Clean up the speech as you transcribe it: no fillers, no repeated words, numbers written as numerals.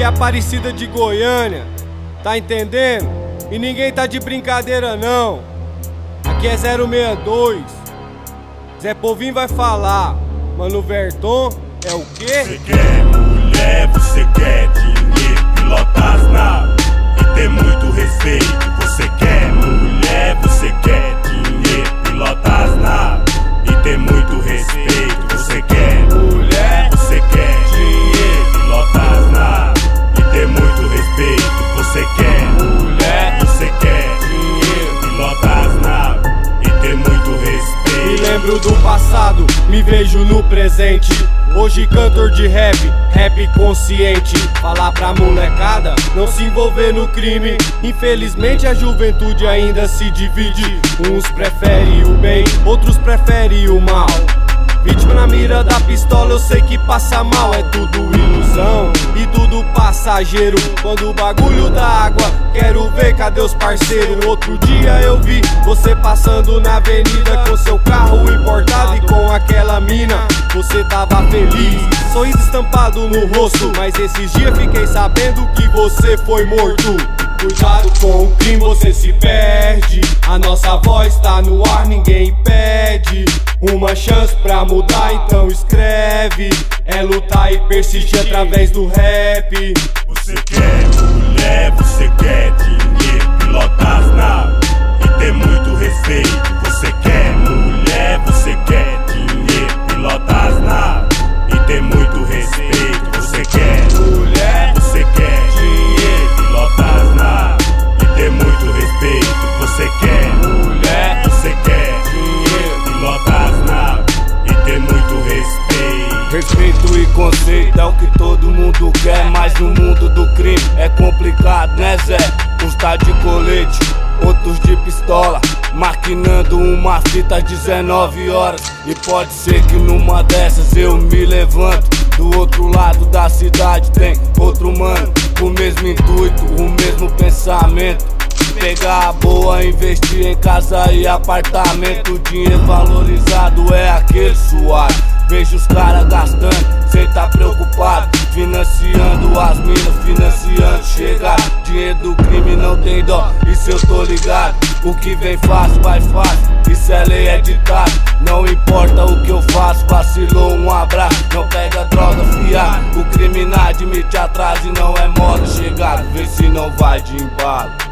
aqui é Aparecida de Goiânia, tá entendendo? E ninguém tá de brincadeira não. Aqui é 062. Zé Povinho vai falar. Mano Verton é o quê? Você quer mulher, você quer dinheiro, pilotar as naves e ter muito respeito. Você quer mulher, você quer dinheiro, pilotar as naves e ter muito respeito. Você quer mulher, você quer dinheiro, pilotar as naves e ter muito respeito. Você quer mulher, você quer dinheiro, pilotar as naves e ter muito respeito. Me lembro do passado, me vejo no presente. Hoje cantor de rap, rap consciente. Falar pra molecada não se envolver no crime. Infelizmente a juventude ainda se divide. Uns preferem o bem, outros preferem o mal. Vítima na mira da pistola, eu sei que passa mal. É tudo ilusão e tudo passageiro. Quando o bagulho da água, quero ver cadê os parceiros. Outro dia eu vi você passando na avenida com seu carro importado e com aquela mina. Você tava feliz, sorriso estampado no rosto. Mas esses dias fiquei sabendo que você foi morto. Cuidado com o crime, você se perde. A nossa voz tá no ar, ninguém pede. Uma chance pra mudar, então escreve. É lutar e persistir através do rap. Você quer mulher, você quer dinheiro, pilotar as naves e ter muito respeito. Você quer mulher, você quer dinheiro, pilotar as naves e ter muito respeito. Você quer mulher, você quer dinheiro, pilotar as naves e ter muito respeito. Você quer mulher, você quer dinheiro, pilotar as naves e ter muito respeito. Respeito e conceito é o que todo mundo quer, mas no mundo do crime é complicado, né Zé? Uns tá de colete, outros de pistola, maquinando uma fita às 19 horas. E pode ser que numa dessas eu me levanto. Do outro lado da cidade tem outro mano, com o mesmo intuito, o mesmo pensamento. Pegar a boa, investir em casa e apartamento. O dinheiro valorizado é aquele suave. Vejo os caras gastando, cê tá preocupado. Financiando as minas, financiando chegar. Dinheiro do crime não tem dó, isso eu tô ligado. O que vem fácil, vai fácil, isso é lei, é ditado. Não importa o que eu faço, vacilou, um abraço. Não pega droga fiado, o crime não admite atraso e não é modo chegado. Vê se não vai de embalo.